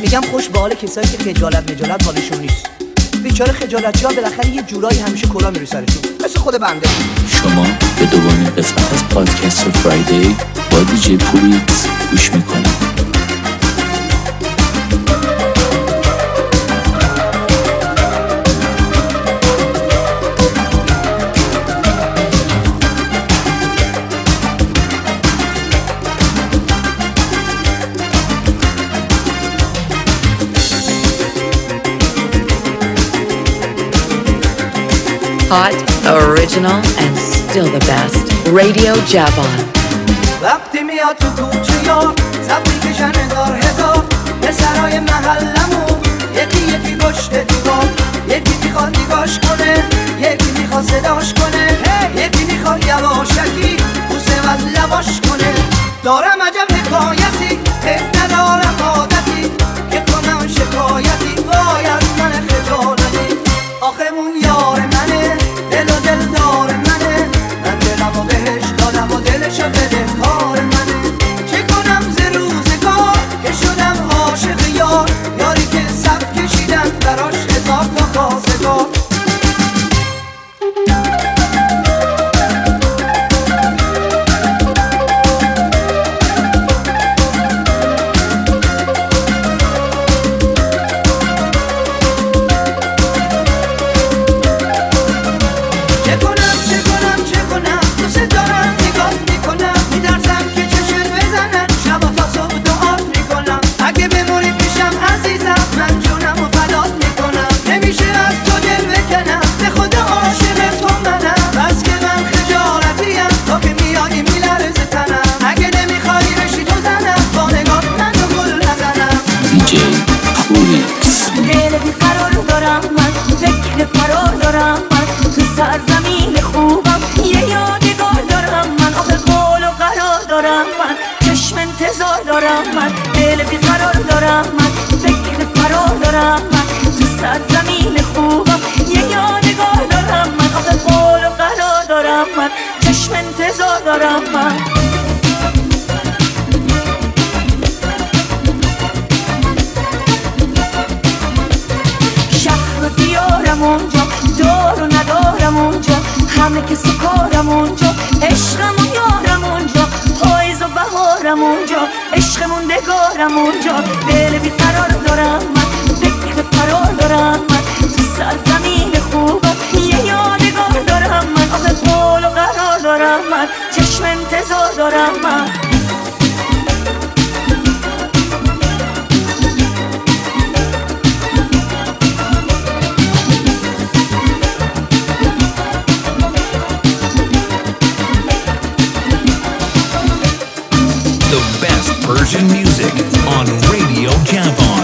میگم خوش به حال کسایی که خجالت حالشون نیست. بیچاره خجالتی‌ها بالاخره یه جورایی همیشه کلا میره سرشون، مثل خود بنده. شما به دومین قسمت از پادکست فرایدی با دیجی پولیکس گوش میکنید. Hot, original, and still the best. Radio Javon. وقتی میاد تو کوچه یا صفی کشن هزار پسرای محلمون یکی پشت دیوار، یکی میخواد نگاش کنه، یکی میخواد صداش کنه، یکی میخواد یواشکی بوسه از لباش کنه. دارم عجب حکایتی، حیف ندارم عادتی که کنم شکایتی، باید من خجالتی. آخمون یار منه، دل و دلدار منه، من دلم و بهش دادم و دلشو بده کار منه. چه کنم ز روزگار که شدم عاشق یاری که صف کشیدم براش هزار تا خواستگار. Persian music on Radio Javon.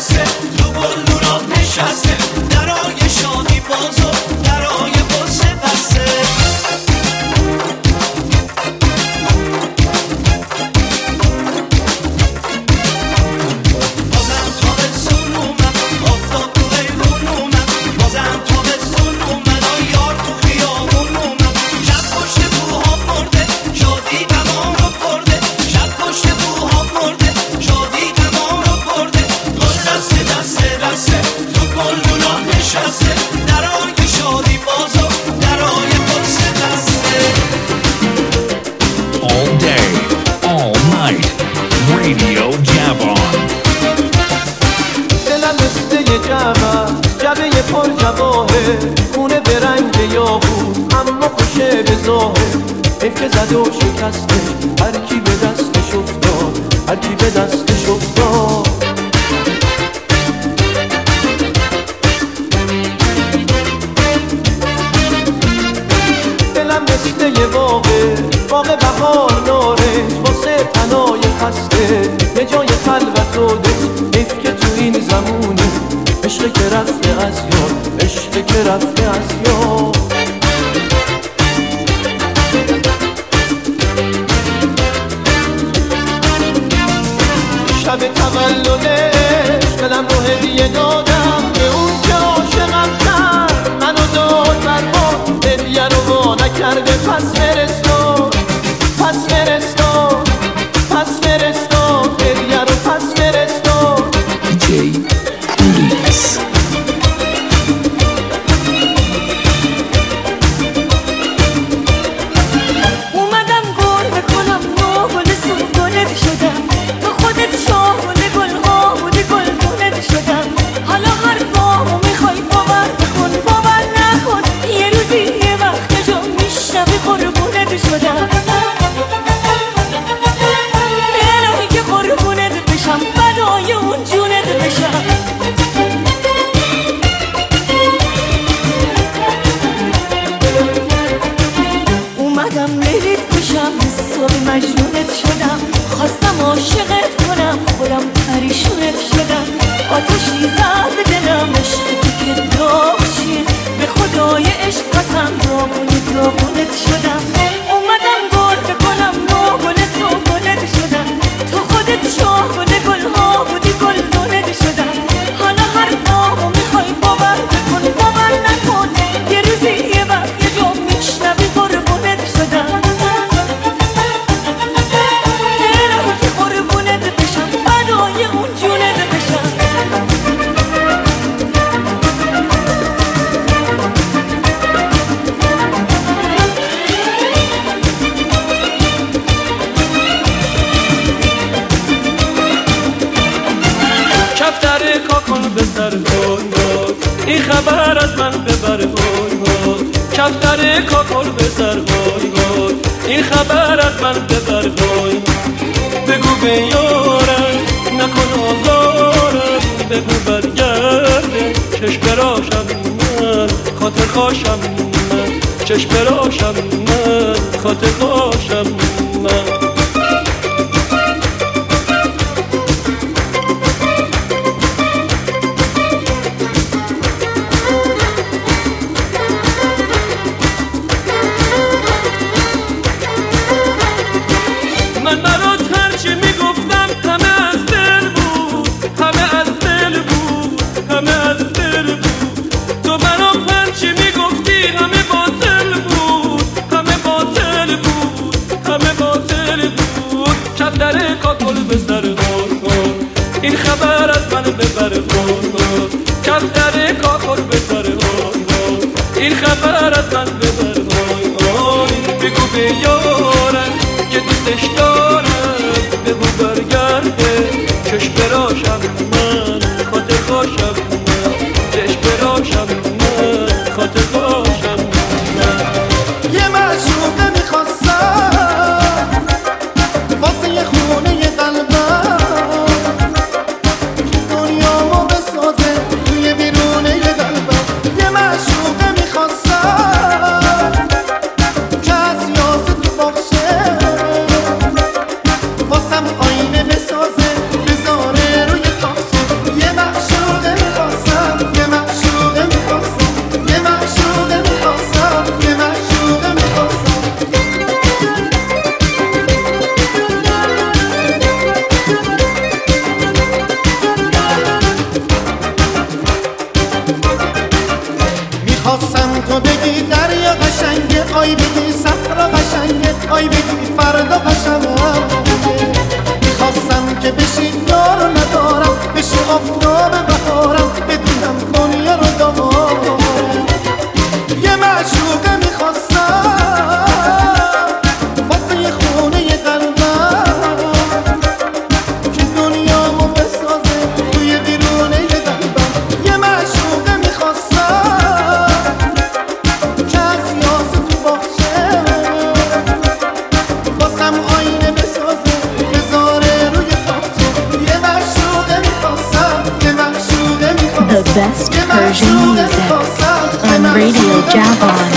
دسته تو گلدونات نشسته درای شادی بازو درای بازه بسته بازم تابستون اومد آفتاب تو ایوون اومد بازم تابستون اومد یار تو خیابون اومد شب پشت کوها مرده شادی تمام رو برده شب پشت کوها مرده شادی تمام رو برده گل دسته دسته دسته تو گلدونا نشسته درای شادی بازو درای بازه دسته All day, all night, Radio Javon. دلم مثل یه جبه پر جواهه خونه به رنگ یاقوت اما خوشه به ظاهر حیف که زده و شکسته هر کی به دستش افتاد هر کی به دستش افتاد دلم مثل یه باغ بهار نارنج واسه تنای خسته یه جای خلوت و دل حیف که تو این زمونه عشق که رفته از یاد عشق که رفته از یاد شب تولدش دلم رو هدیه دادم به اون که عاشقم کرد منو داد برباد هدیه رو وا نکرده پس فرستاد پس فرستاد پس فرستاد هدیه رو پس فرستاد دیجی پولیکس اومدم گل بکنم گل سنبولت شدم تو خودت شاهد گلها بودی گلگونت شدم حالا حرفامو میخوای باور بکن باور نکن یه روزی یه وقت جا میشنوی قربونت شدم الهی که قربونت بشم فدای اون جونت بشم اومدم لیلیت بشم حساب مجنونت شدم خواستم عاشقت کنم خودم پریشونت شدم آتشی زد به دلم عشق تو که داغ چیه به خدای عشق قسم داغونت شدم اومدم گل بکنم گل سنبولت شدم تو خودت شاهد گلها بودی گلدونت شدم حالا حرفامو میخوای باور بکن باور نکن یه روزی یه وقت یه جا میشنوی قربونت شدم الهی که قربونت بشم فدای اون جونت بشم کفتر کاکل به سر هوی هوی این خبر از من ببر هوی هوی کفتر کاکل به سر هوی هوی این خبر از من ببر هوی بگو به یارم نکن آزارم بگو برگرده چشم براشم من خاطر خواشم من چشم براشم من خاطر خواشم من من برات هرچی میگفتم همه از دل بود همه از دل بود همه از دل بود تو برام هرچی میگفتی همه باطل بود همه باطل بود همه باطل بود کفتر کاکل به سر هوی این خبر از من ببر هوی کفتر کاکل به سر هوی این خبر از من ببر هوی بگو به یارم که دوستش دارم بگو برگرده چشم براشم من خاطر خواشم من چشم براشم من خاطر خواشم من یه معشوقه میخواستم واسه یه خونه یه قلبم دنیامو بسازه توی بیرونه یه قلبم The best Persian music on Radio Javon.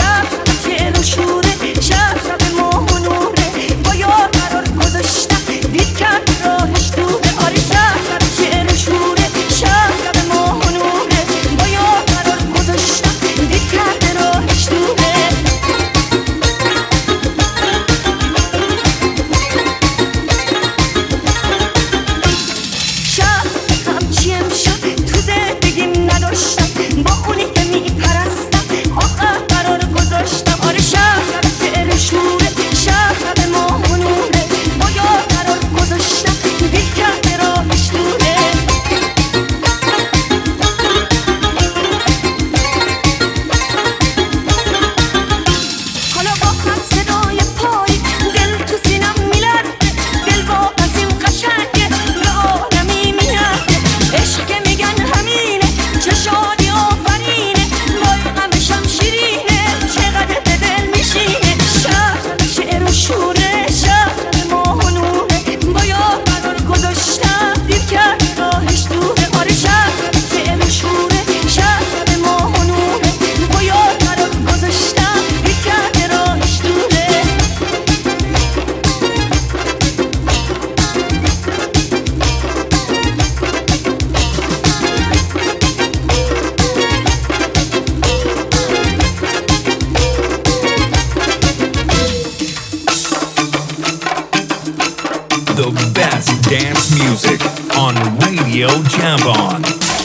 The best dance music on Radio Javon.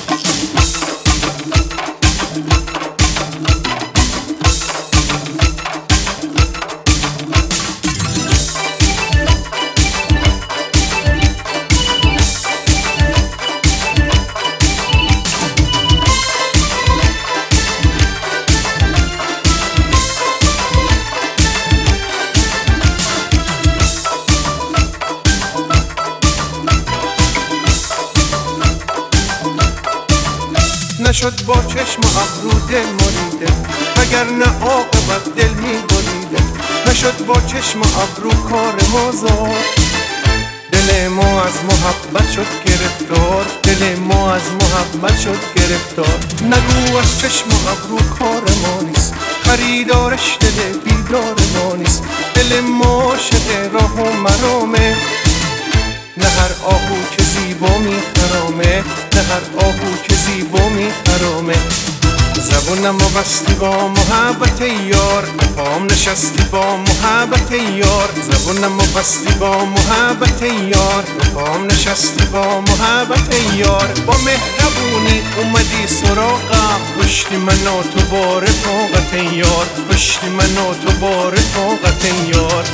نشد با چشم ابرو دل مریده وگرنه عاقبت دل می‌بریده نشد با چشم ابرو کار ما زار دل ما از محبت شد گرفتار دل ما از محبت شد گرفتار نگو از چشم ابرو کار ما نیست خریدارش دل بیدار ما نیست دل ما عاشق راه و مرامه نه هر آهو که زیبا میخرامه نه هر آهو که زیبا میخرامه زبونم و بستی با محبت یار پام نشستی با محبت یار زبونم و بستی با محبت یار پام نشستی با محبت یار با مهربونی اومدی سراغم پشتی من و تو با رفاقت یار پشتی من و تو با رفاقت یار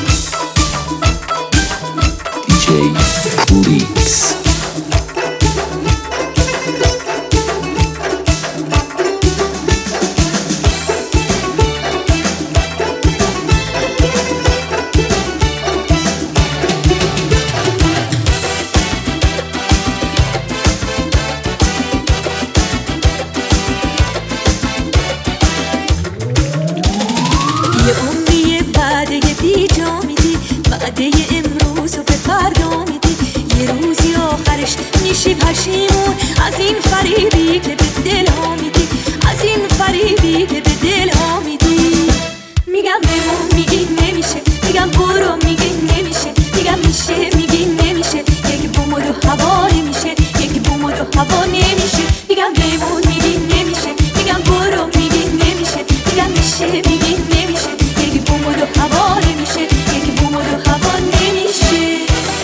DJ Pulix. یه عمری بعده بی جا میدی بعده امروز و به فردا میدی یه روزی آخرش میشی پشیمون از این فریبی که به دل ها میدی از این فریبی که به دل ها میدی میگم بمون میگی نمیشه میگم برو میگی نمیشه میگم میشه میگی نمیشه یک بوم و دو هوا نمیشه یک بوم و دو هوا نمیشه میگم بمون میگی نمیشه میگم برو میگی نمیشه میگم میشه میگی نمیشه یک بوم و دو هوا نمیشه یک بوم و دو هوا نمیشه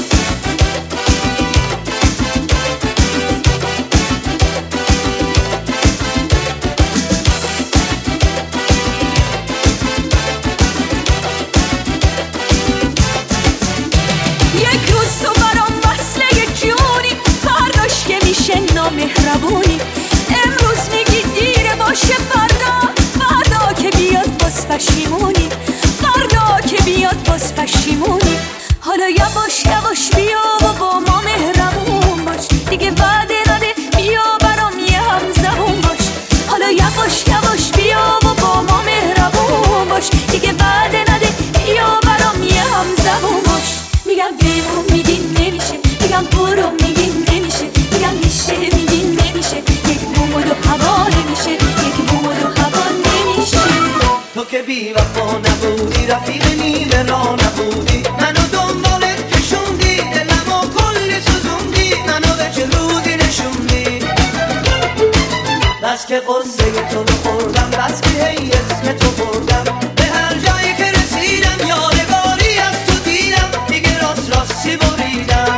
یک روز تو برام وصله یک جونی فرداش که میشه نامهربونی امروز میگی دیره باشه فردا که بیاد باز پشیمونی فردا که بیاد باز پشیمونی حالا یواش یواش بیا و با ما مهربون باش دیگه وعده نده بیا برام یه هم زبون باش حالا یواش یواش بیا و با ما مهربون باش دیگه وعده نده بیا برام یه هم زبون باش میگم بمون میگی نمیشه میگم برو میگی نمیشه میگم میشه میگی نمیشه یک بوم رفیق نیمه را نبودی، منو دنبالت کشوندی، دلمو کلی سوزوندی، منو به چه رودی نشوندی. بس که قصه تو رو خوردم، بس که هی اسم تو بردم، به هر جایی که رسیدم یادگاری از تو دیدم، دیگه راست راستی بریدم.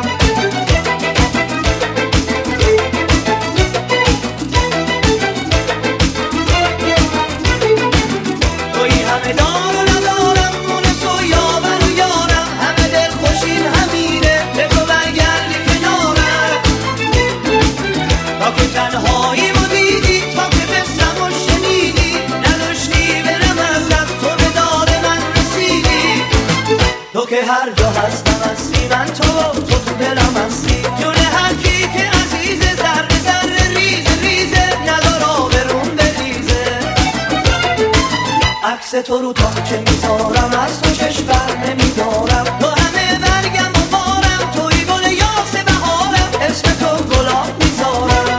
توی همه دار و ندارم، مونس و یاور و یارم، همه دل خوشین همینه، به تو برگردی کنارم. تا که تنهایی و دیدی، تا که بستم و شنیدی، نداشتی برم از دست، تو به داد من رسیدی. تو که هر جا هستم هستی، من تو تو دلم هستی، جون هر کی که عزیزه، ذره ذره ریزه ریزه، ندار آبرون بریزه. عکس تو رو تا چه میذارم، از تو چشم بر نمیدارم، تو همه برگم و بارم، توی گل یاس بهارم، اسم تو گلاب میذارم.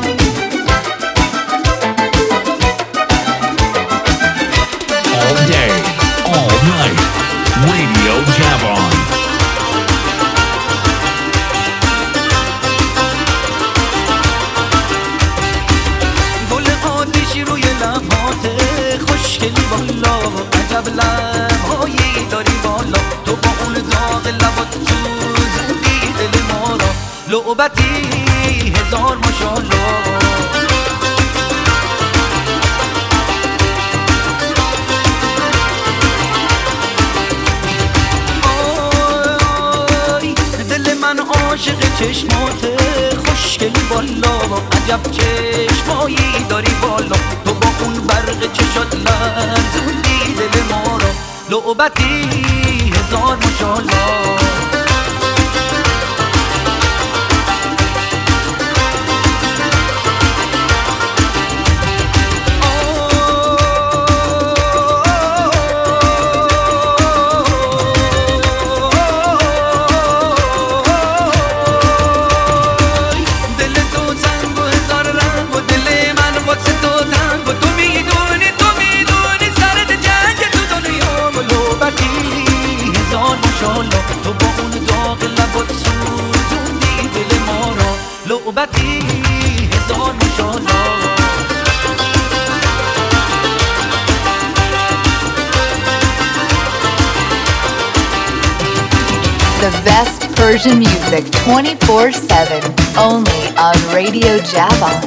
All day, all night, Radio Javon. گل آتیشی روی لبات خوشگلی بالا، عجب لبهایی داری بالا، تو با اون داغ لبات سوزوندی دل ما را، لعبتی هزار ماشاءالله. عاشق چشمات خوشگلی بالا، عجب چشمایی داری بالا، تو با اون برق چشات لرزوندی دل ما را، لعبتی هزار ماشاءالله. تو با اون داغ لبات سوزوندی دل ما را، لعبتی هزار ماشاءالله. The best Persian music 24/7, only on Radio Javon.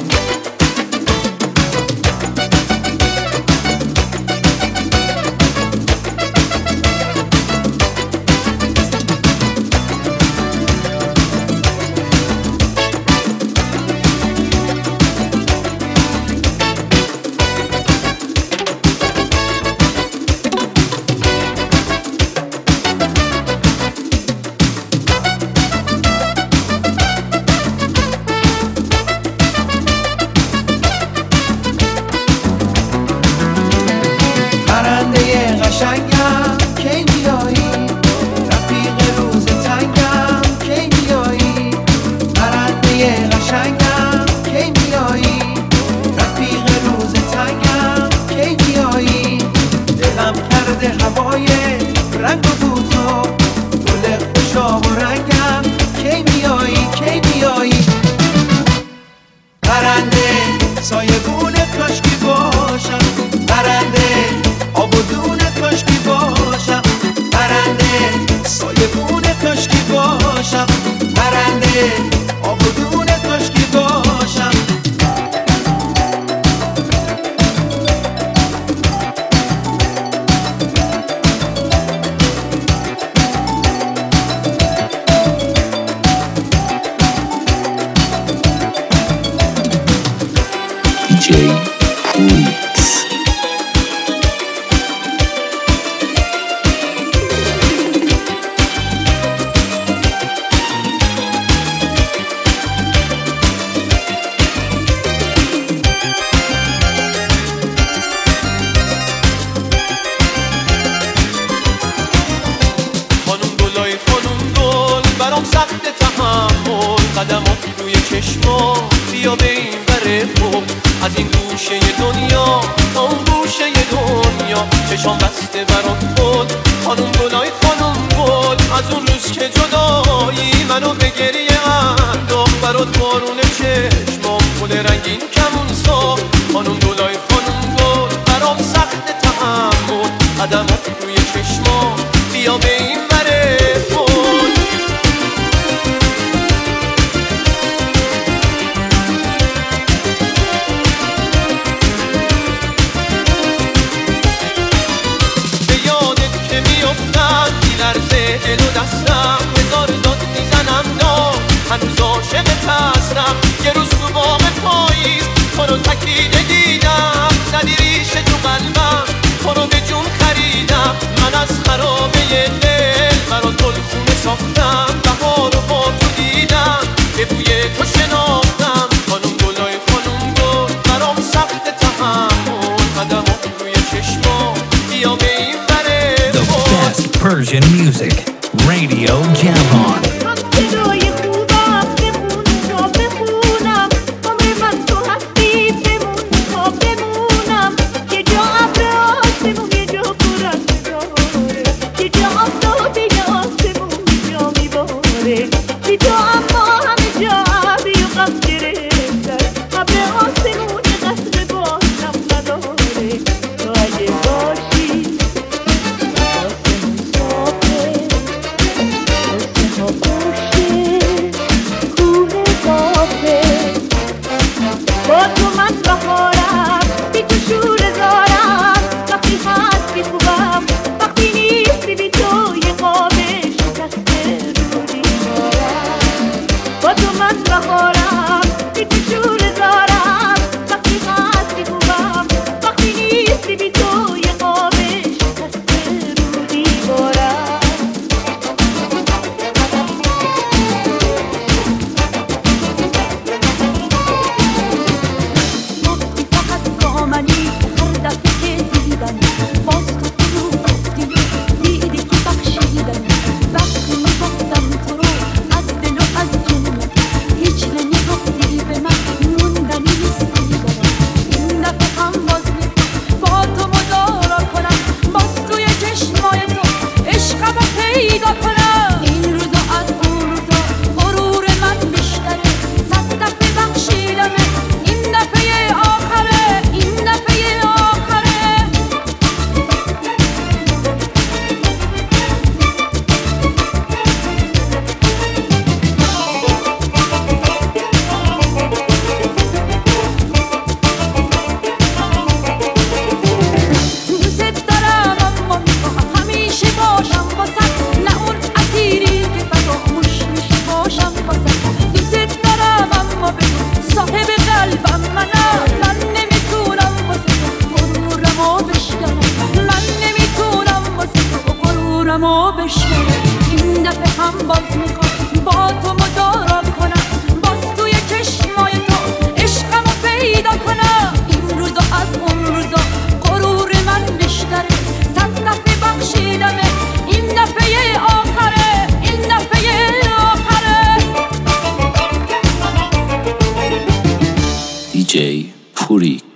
بیا به این ور خوب از این گوشه دنیا تا اون گوشه دنیا چشام بسته برات خود خانوم از اون روز که جدایی منو به گریه انداخت برات بارون چشمام گل رنگین کمون ساخت خانم گلای خانم گل برام سخت تحمل قدمات روی چشمام بیا به این وره پل به یادت که میافتم میلرزه دل و دستم هزار داد میزنم داد هنوز عاشقت هستم یه روز تو باغ پاییز تو رو تکیده دیدم زدی ریشه تو قلبم تو رو به جون خریدم من از خرابه دل برات گلخونه ساختم بهار رو با تو دیدم به بوی تو شناختم خانم گلای خانم گل برام سخت تحمل قدمات روی چشمام بیا به این وره The best Persian music, Radio Javon. DJ Puri